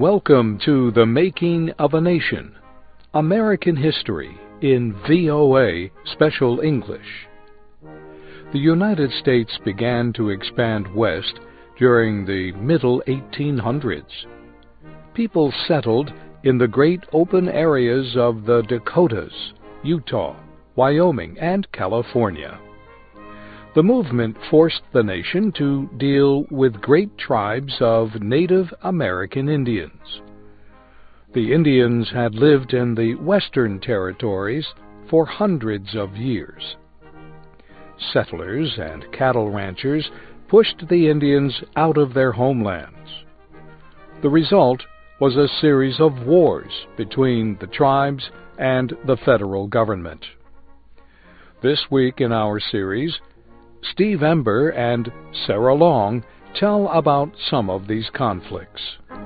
Welcome to The Making of a Nation, American History in VOA Special English. The United States began to expand west during the middle 1800s. People settled in the great open areas of the Dakotas, Utah, Wyoming, and California. The movement forced the nation to deal with great tribes of Native American Indians. The Indians had lived in the Western Territories for hundreds of years. Settlers and cattle ranchers pushed the Indians out of their homelands. The result was a series of wars between the tribes and the federal government. This week in our series, Steve Ember and Sarah Long tell about some of these conflicts.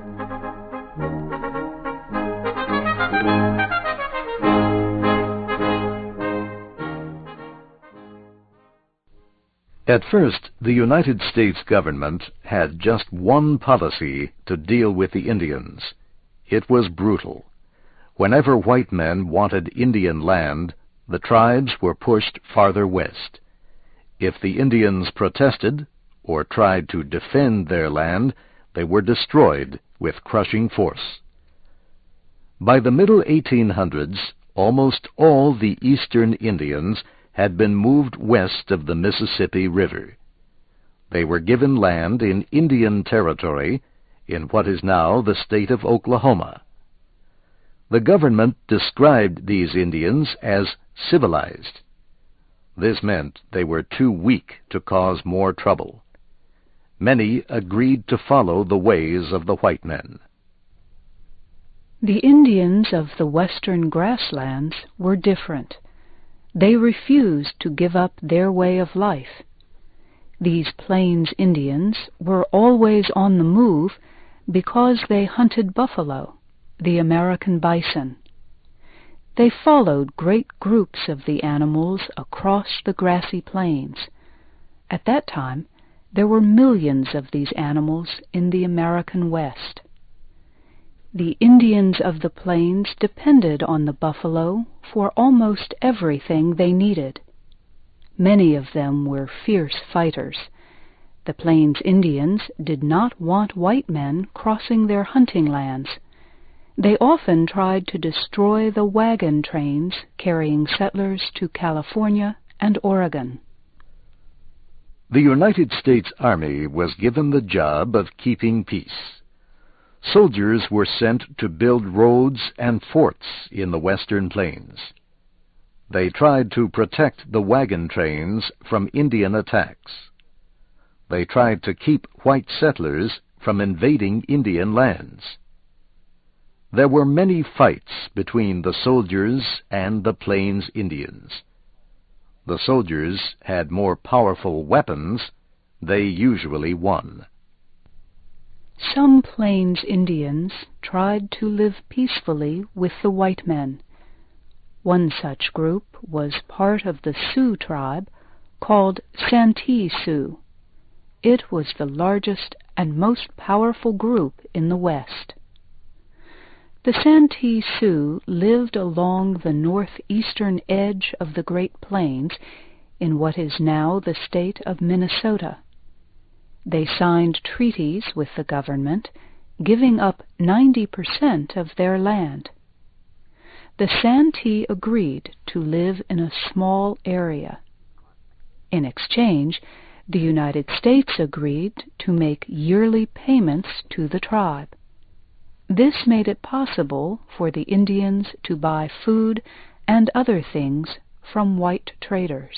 At first, the United States government had just one policy to deal with the Indians. It was brutal. Whenever white men wanted Indian land, the tribes were pushed farther west. If the Indians protested or tried to defend their land, they were destroyed with crushing force. By the middle 1800s, almost all the eastern Indians had been moved west of the Mississippi River. They were given land in Indian Territory in what is now the state of Oklahoma. The government described these Indians as civilized. This meant they were too weak to cause more trouble. Many agreed to follow the ways of the white men. The Indians of the western grasslands were different. They refused to give up their way of life. These Plains Indians were always on the move because they hunted buffalo, the American bison. They followed great groups of the animals across the grassy plains. At that time, there were millions of these animals in the American West. The Indians of the plains depended on the buffalo for almost everything they needed. Many of them were fierce fighters. The Plains Indians did not want white men crossing their hunting lands. They often tried to destroy the wagon trains carrying settlers to California and Oregon. The United States Army was given the job of keeping peace. Soldiers were sent to build roads and forts in the western plains. They tried to protect the wagon trains from Indian attacks. They tried to keep white settlers from invading Indian lands. There were many fights between the soldiers and the Plains Indians. The soldiers had more powerful weapons. They usually won. Some Plains Indians tried to live peacefully with the white men. One such group was part of the Sioux tribe called Santee Sioux. It was the largest and most powerful group in the West. The Santee Sioux lived along the northeastern edge of the Great Plains in what is now the state of Minnesota. They signed treaties with the government, giving up 90% of their land. The Santee agreed to live in a small area. In exchange, the United States agreed to make yearly payments to the tribe. This made it possible for the Indians to buy food and other things from white traders.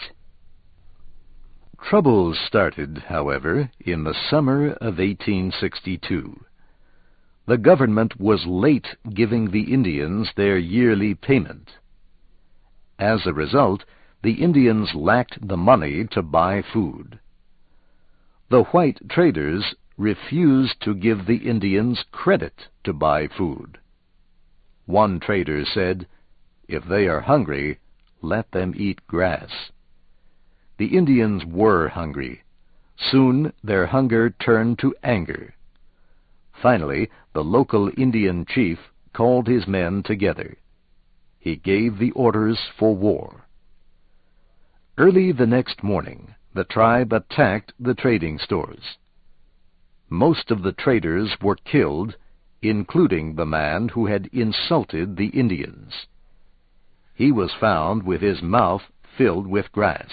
Troubles started, however, in the summer of 1862. The government was late giving the Indians their yearly payment. As a result, the Indians lacked the money to buy food. The white traders refused to give the Indians credit to buy food. One trader said, "If they are hungry, let them eat grass." The Indians were hungry. Soon their hunger turned to anger. Finally, the local Indian chief called his men together. He gave the orders for war. Early the next morning, the tribe attacked the trading stores. Most of the traders were killed, including the man who had insulted the Indians. He was found with his mouth filled with grass.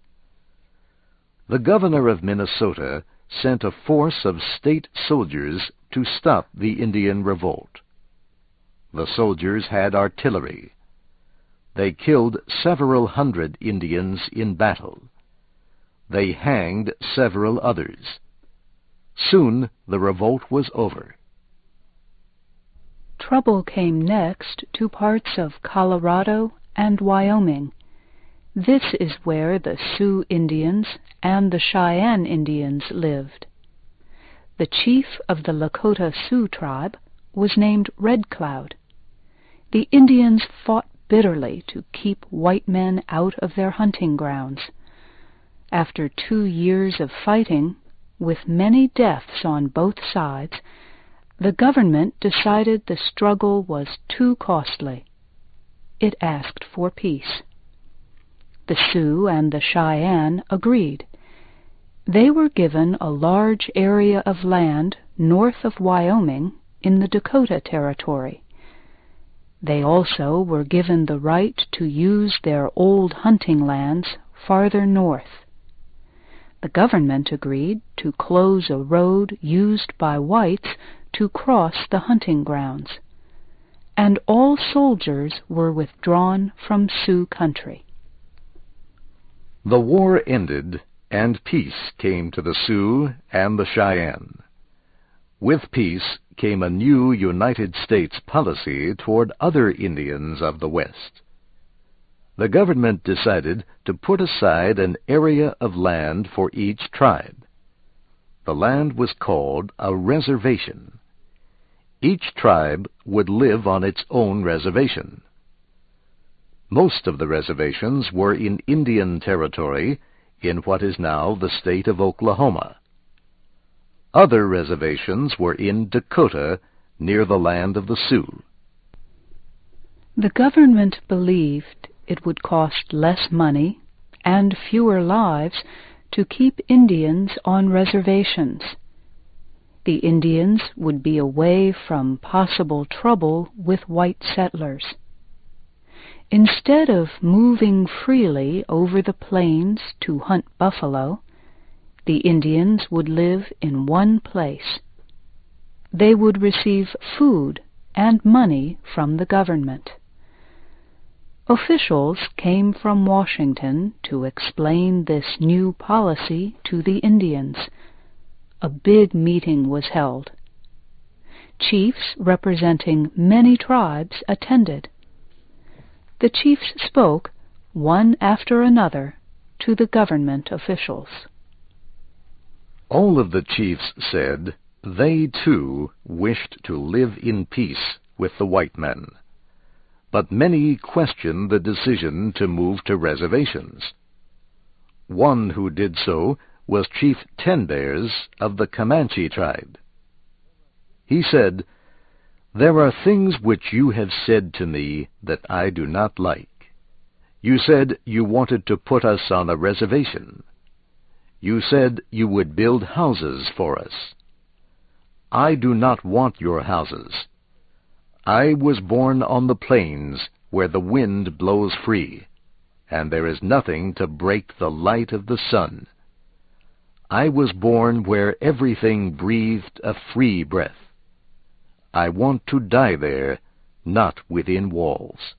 The governor of Minnesota sent a force of state soldiers to stop the Indian revolt. The soldiers had artillery. They killed several hundred Indians in battle. They hanged several others. Soon the revolt was over. Trouble came next to parts of Colorado and Wyoming. This is where the Sioux Indians and the Cheyenne Indians lived. The chief of the Lakota Sioux tribe was named Red Cloud. The Indians fought bitterly to keep white men out of their hunting grounds. After 2 years of fighting, with many deaths on both sides, the government decided the struggle was too costly. It asked for peace. The Sioux and the Cheyenne agreed. They were given a large area of land north of Wyoming in the Dakota Territory. They also were given the right to use their old hunting lands farther north. The government agreed to close a road used by whites to cross the hunting grounds, and all soldiers were withdrawn from Sioux country. The war ended, and peace came to the Sioux and the Cheyenne. With peace came a new United States policy toward other Indians of the West. The government decided to put aside an area of land for each tribe. The land was called a reservation. Each tribe would live on its own reservation. Most of the reservations were in Indian Territory in what is now the state of Oklahoma. Other reservations were in Dakota, near the land of the Sioux. The government believed it would cost less money and fewer lives to keep Indians on reservations. The Indians would be away from possible trouble with white settlers. Instead of moving freely over the plains to hunt buffalo, the Indians would live in one place. They would receive food and money from the government. Officials came from Washington to explain this new policy to the Indians. A big meeting was held. Chiefs representing many tribes attended. The chiefs spoke, one after another, to the government officials. All of the chiefs said they, too, wished to live in peace with the white men. But many questioned the decision to move to reservations. One who did so was Chief Ten Bears of the Comanche tribe. He said, "There are things which you have said to me that I do not like. You said you wanted to put us on a reservation. You said you would build houses for us. I do not want your houses. I was born on the plains where the wind blows free, and there is nothing to break the light of the sun. I was born where everything breathed a free breath. I want to die there, not within walls."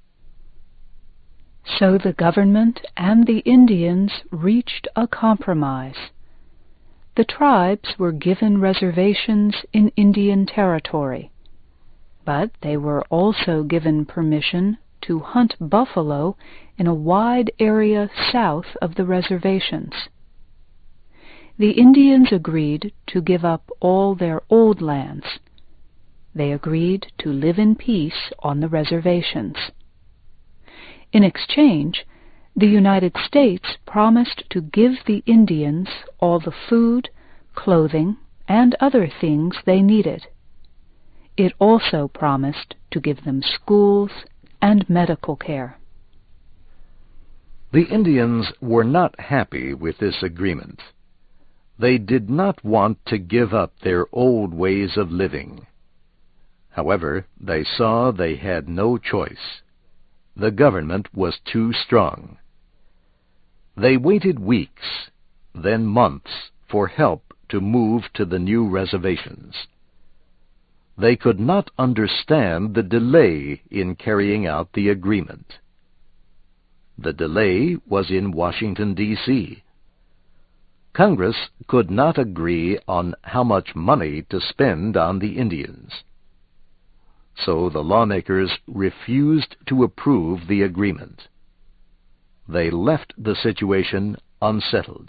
So the government and the Indians reached a compromise. The tribes were given reservations in Indian Territory, but they were also given permission to hunt buffalo in a wide area south of the reservations. The Indians agreed to give up all their old lands. They agreed to live in peace on the reservations. In exchange, the United States promised to give the Indians all the food, clothing, and other things they needed. It also promised to give them schools and medical care. The Indians were not happy with this agreement. They did not want to give up their old ways of living. However, they saw they had no choice. The government was too strong. They waited weeks, then months, for help to move to the new reservations. They could not understand the delay in carrying out the agreement. The delay was in Washington, D.C. Congress could not agree on how much money to spend on the Indians. So the lawmakers refused to approve the agreement. They left the situation unsettled.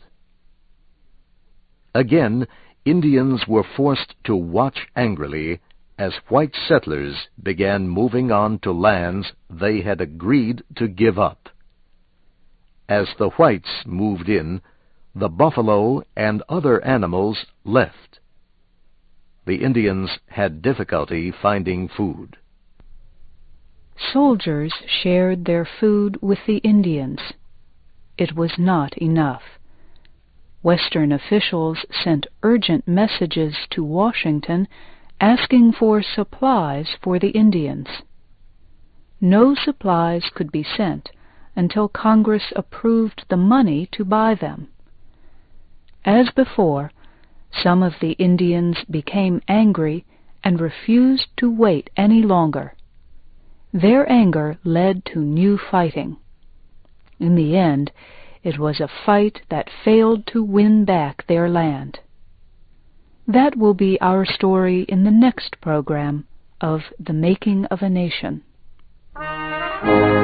Again, Indians were forced to watch angrily as white settlers began moving on to lands they had agreed to give up. As the whites moved in, the buffalo and other animals left. The Indians had difficulty finding food. Soldiers shared their food with the Indians. It was not enough. Western officials sent urgent messages to Washington asking for supplies for the Indians. No supplies could be sent until Congress approved the money to buy them. As before, some of the Indians became angry and refused to wait any longer. Their anger led to new fighting. In the end, it was a fight that failed to win back their land. That will be our story in the next program of The Making of a Nation.